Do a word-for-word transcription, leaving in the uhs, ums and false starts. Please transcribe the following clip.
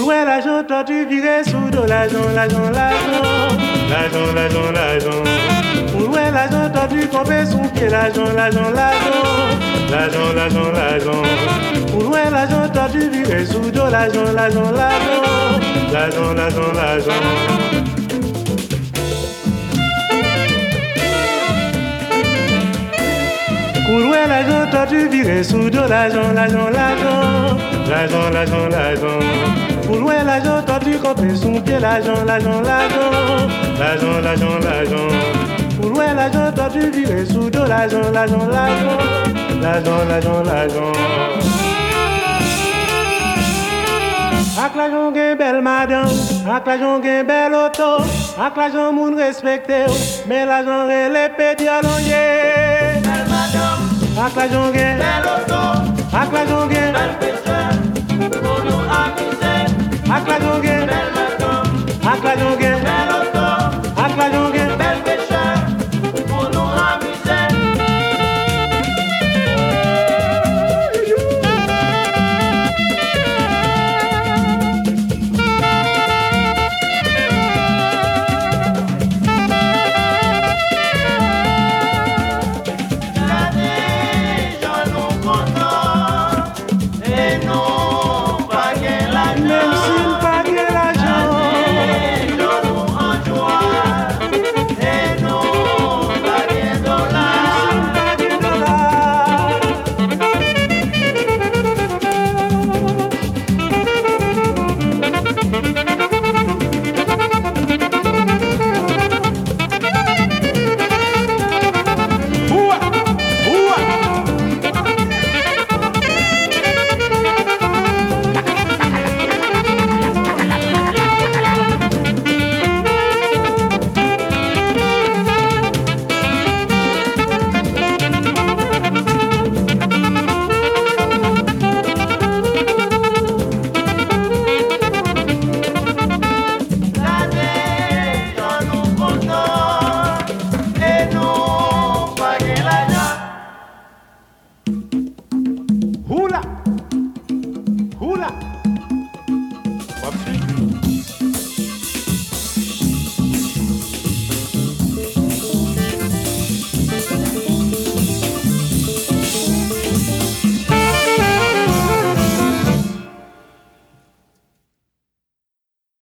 ouais l'argent, toi tu virais sous de l'argent, l'argent, l'argent. L'argent, l'argent, l'argent. Pour ouais l'argent, toi tu tombes sous pied, l'argent, l'argent, l'argent. L'argent, l'argent, l'argent. Pour ouais l'argent, toi tu virais sous de l'argent, l'argent, l'argent. L'argent, l'argent, l'argent. Pour louer l'argent, toi tu virais sous de l'argent, l'argent, l'argent. L'argent, l'argent, l'argent. Pour louer l'argent, toi tu campes sous pied, l'argent, l'argent, l'argent. L'argent, l'argent, l'argent. Pour louer l'argent, toi tu virais sous de l'argent, l'argent, l'argent. L'argent, l'argent, l'argent. Ak l'argent gen belle madame, ak l'argent gen belle auto, ak l'argent moun respecté, mais l'argent relè pédialonye. Ak l'argent gen belle auto, ak l'argent gen belle pêcheur, pour nous amuser. Ak l'argent gen belle madame, ak l'argent gen belle auto, ak l'argent gen belle pêcheur, pour nous amuser. Hula! Hula! Wapsi?